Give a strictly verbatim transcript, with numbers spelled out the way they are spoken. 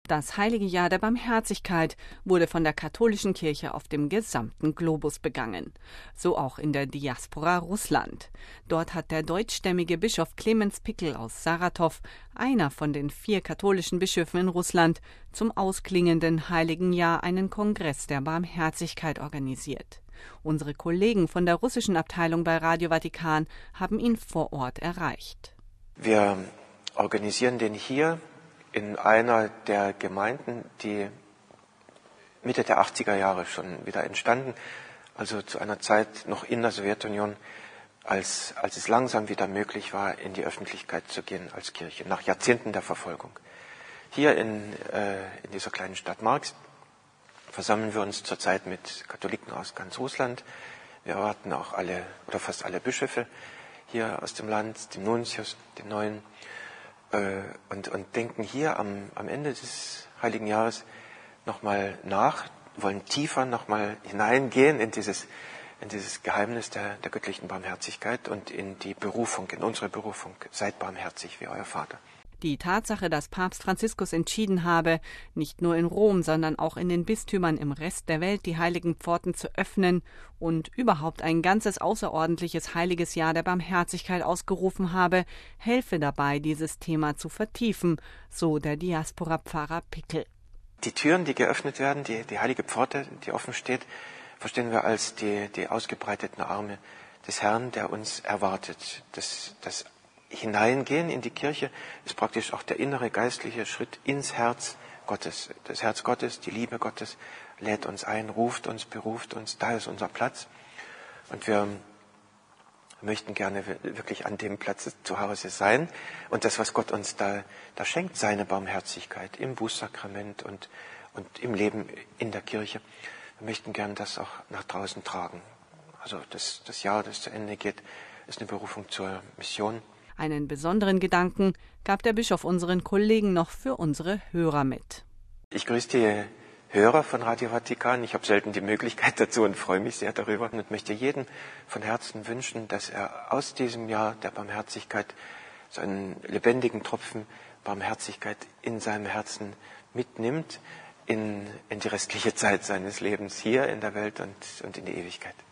Das Heilige Jahr der Barmherzigkeit wurde von der katholischen Kirche auf dem gesamten Globus begangen. So auch in der Diaspora Russland. Dort hat der deutschstämmige Bischof Clemens Pickel aus Saratow, einer von den vier katholischen Bischöfen in Russland, zum ausklingenden Heiligen Jahr einen Kongress der Barmherzigkeit organisiert. Unsere Kollegen von der russischen Abteilung bei Radio Vatikan haben ihn vor Ort erreicht. Wir organisieren den hier in einer der Gemeinden, die Mitte der achtziger Jahre schon wieder entstanden, also zu einer Zeit noch in der Sowjetunion, als, als es langsam wieder möglich war, in die Öffentlichkeit zu gehen als Kirche, nach Jahrzehnten der Verfolgung. Hier in, äh, in dieser kleinen Stadt Marx versammeln wir uns zurzeit mit Katholiken aus ganz Russland. Wir erwarten auch alle oder fast alle Bischöfe hier aus dem Land, den Nuntius, den neuen, äh, und, und denken hier am, am Ende des Heiligen Jahres nochmal nach, wollen tiefer nochmal hineingehen in dieses, in dieses Geheimnis der, der göttlichen Barmherzigkeit und in die Berufung, in unsere Berufung. Seid barmherzig wie euer Vater. Die Tatsache, dass Papst Franziskus entschieden habe, nicht nur in Rom, sondern auch in den Bistümern im Rest der Welt die heiligen Pforten zu öffnen und überhaupt ein ganzes außerordentliches heiliges Jahr der Barmherzigkeit ausgerufen habe, helfe dabei, dieses Thema zu vertiefen, so der Diaspora-Pfarrer Pickel. Die Türen, die geöffnet werden, die, die heilige Pforte, die offen steht, verstehen wir als die, die ausgebreiteten Arme des Herrn, der uns erwartet. Das, das Hineingehen in die Kirche ist praktisch auch der innere geistliche Schritt ins Herz Gottes. Das Herz Gottes, die Liebe Gottes lädt uns ein, ruft uns, beruft uns, da ist unser Platz. Und wir möchten gerne wirklich an dem Platz zu Hause sein. Und das, was Gott uns da, da schenkt, seine Barmherzigkeit im Bußsakrament und, und im Leben in der Kirche, wir möchten gerne das auch nach draußen tragen. Also das, das Jahr, das zu Ende geht, ist eine Berufung zur Mission. Einen besonderen Gedanken gab der Bischof unseren Kollegen noch für unsere Hörer mit. Ich grüße die Hörer von Radio Vatikan. Ich habe selten die Möglichkeit dazu und freue mich sehr darüber und möchte jedem von Herzen wünschen, dass er aus diesem Jahr der Barmherzigkeit so einen lebendigen Tropfen Barmherzigkeit in seinem Herzen mitnimmt in, in die restliche Zeit seines Lebens hier in der Welt und, und in die Ewigkeit.